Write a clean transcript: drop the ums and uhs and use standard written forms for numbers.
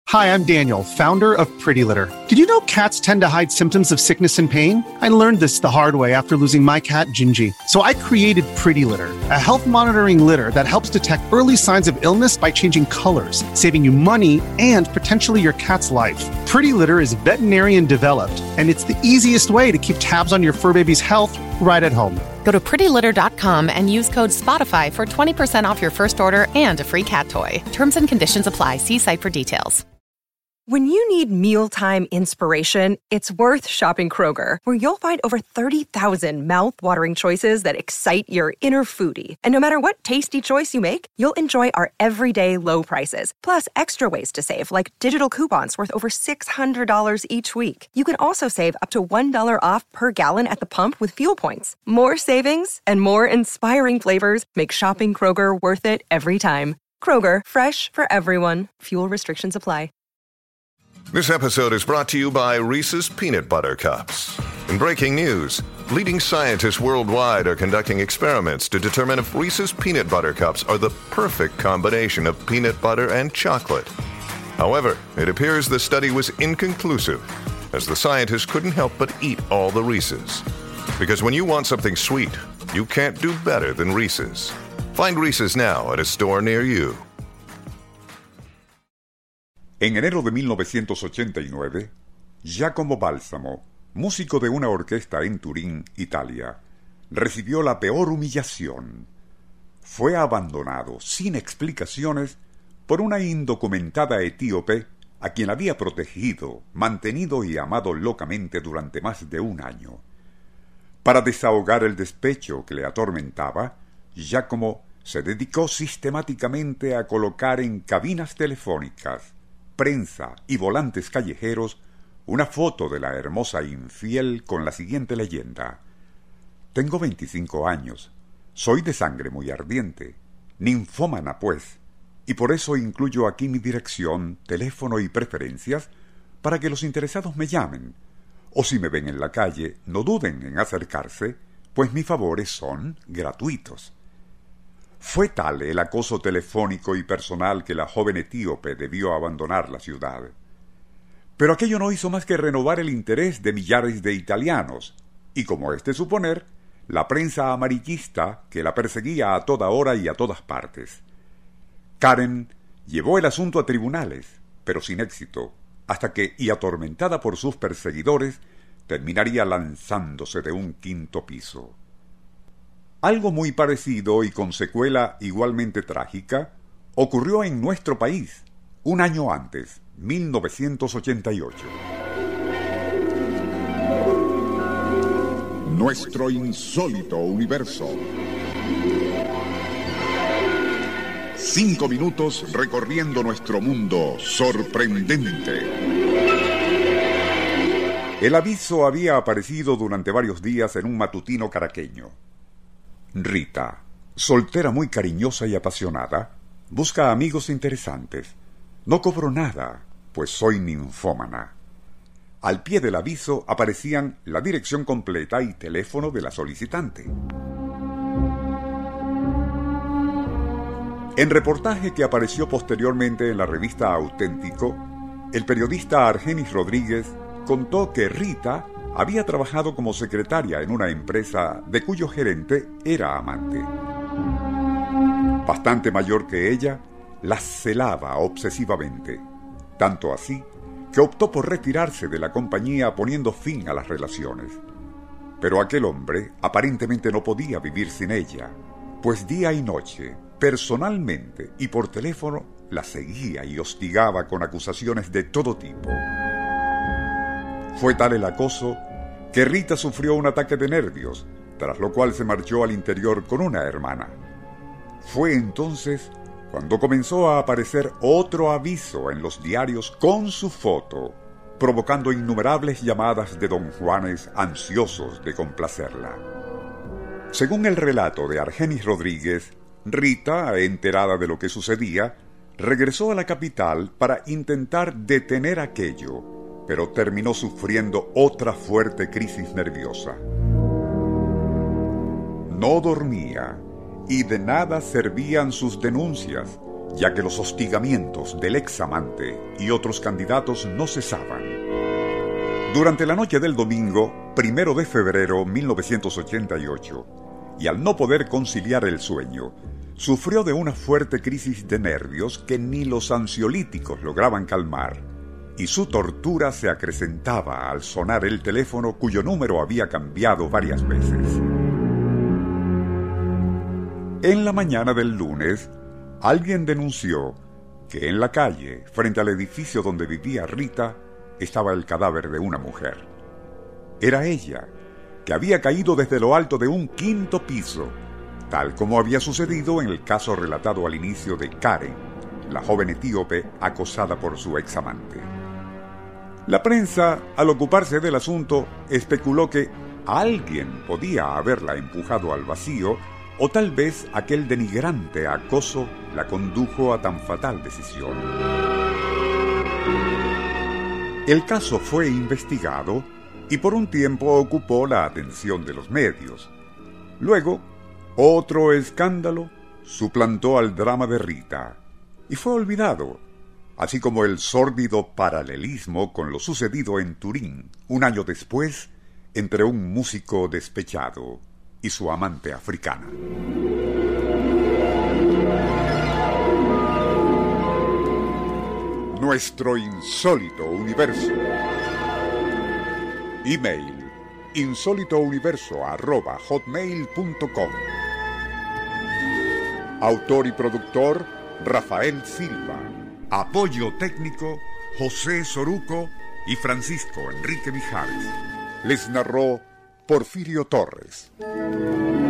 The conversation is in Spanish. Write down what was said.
Hi, I'm Daniel, founder of Pretty Litter. Did you know cats tend to hide symptoms of sickness and pain? I learned this the hard way after losing my cat, Gingy. So I created Pretty Litter, a health monitoring litter that helps detect early signs of illness by changing colors, saving you money and potentially your cat's life. Pretty Litter is veterinarian developed, and it's the easiest way to keep tabs on your fur baby's health right at home. Go to prettylitter.com and use code SPOTIFY for 20% off your first order and a free cat toy. Terms and conditions apply. See site for details. When you need mealtime inspiration, it's worth shopping Kroger, where you'll find over 30,000 mouth-watering choices that excite your inner foodie. And no matter what tasty choice you make, you'll enjoy our everyday low prices, plus extra ways to save, like digital coupons worth over $600 each week. You can also save up to $1 off per gallon at the pump with fuel points. More savings and more inspiring flavors make shopping Kroger worth it every time. Kroger, fresh for everyone. Fuel restrictions apply. This episode is brought to you by Reese's Peanut Butter Cups. In breaking news, leading scientists worldwide are conducting experiments to determine if Reese's Peanut Butter Cups are the perfect combination of peanut butter and chocolate. However, it appears the study was inconclusive, as the scientists couldn't help but eat all the Reese's. Because when you want something sweet, you can't do better than Reese's. Find Reese's now at a store near you. En enero de 1989, Giacomo Balsamo, músico de una orquesta en Turín, Italia, recibió la peor humillación. Fue abandonado sin explicaciones por una indocumentada etíope a quien había protegido, mantenido y amado locamente durante más de un año. Para desahogar el despecho que le atormentaba, Giacomo se dedicó sistemáticamente a colocar en cabinas telefónicas, prensa y volantes callejeros una foto de la hermosa infiel con la siguiente leyenda: tengo 25 años, soy de sangre muy ardiente, ninfómana pues, y por eso incluyo aquí mi dirección, teléfono y preferencias para que los interesados me llamen, o si me ven en la calle, no duden en acercarse, pues mis favores son gratuitos. Fue tal el acoso telefónico y personal que la joven etíope debió abandonar la ciudad. Pero aquello no hizo más que renovar el interés de millares de italianos, y como es de suponer, la prensa amarillista que la perseguía a toda hora y a todas partes. Karen llevó el asunto a tribunales, pero sin éxito, hasta que, y atormentada por sus perseguidores, terminaría lanzándose de un quinto piso. Algo muy parecido y con secuela igualmente trágica ocurrió en nuestro país, un año antes, 1988. Nuestro insólito universo. 5 minutos recorriendo nuestro mundo sorprendente. El aviso había aparecido durante varios días en un matutino caraqueño. Rita, soltera muy cariñosa y apasionada, busca amigos interesantes. No cobro nada, pues soy ninfómana. Al pie del aviso aparecían la dirección completa y teléfono de la solicitante. En reportaje que apareció posteriormente en la revista Auténtico, el periodista Argenis Rodríguez contó que Rita había trabajado como secretaria en una empresa de cuyo gerente era amante. Bastante mayor que ella, la celaba obsesivamente, tanto así que optó por retirarse de la compañía poniendo fin a las relaciones. Pero aquel hombre aparentemente no podía vivir sin ella, pues día y noche, personalmente y por teléfono, la seguía y hostigaba con acusaciones de todo tipo. Fue tal el acoso que Rita sufrió un ataque de nervios, tras lo cual se marchó al interior con una hermana. Fue entonces cuando comenzó a aparecer otro aviso en los diarios con su foto, provocando innumerables llamadas de don Juanes ansiosos de complacerla. Según el relato de Argenis Rodríguez, Rita, enterada de lo que sucedía, regresó a la capital para intentar detener aquello, pero terminó sufriendo otra fuerte crisis nerviosa. No dormía, y de nada servían sus denuncias, ya que los hostigamientos del examante y otros candidatos no cesaban. Durante la noche del domingo, 1 de febrero de 1988, y al no poder conciliar el sueño, sufrió de una fuerte crisis de nervios que ni los ansiolíticos lograban calmar, y su tortura se acrecentaba al sonar el teléfono cuyo número había cambiado varias veces. En la mañana del lunes, alguien denunció que en la calle, frente al edificio donde vivía Rita, estaba el cadáver de una mujer. Era ella, que había caído desde lo alto de un 5º piso, tal como había sucedido en el caso relatado al inicio de Karen, la joven etíope acosada por su examante. La prensa, al ocuparse del asunto, especuló que alguien podía haberla empujado al vacío, o tal vez aquel denigrante acoso la condujo a tan fatal decisión. El caso fue investigado y por un tiempo ocupó la atención de los medios. Luego, otro escándalo suplantó al drama de Rita y fue olvidado, así como el sórdido paralelismo con lo sucedido en Turín un año después entre un músico despechado y su amante africana. Nuestro insólito universo. Email: insólitouniverso@hotmail.com. Autor y productor: Rafael Silva. Apoyo técnico: José Soruco y Francisco Enrique Mijares. Les narró Porfirio Torres.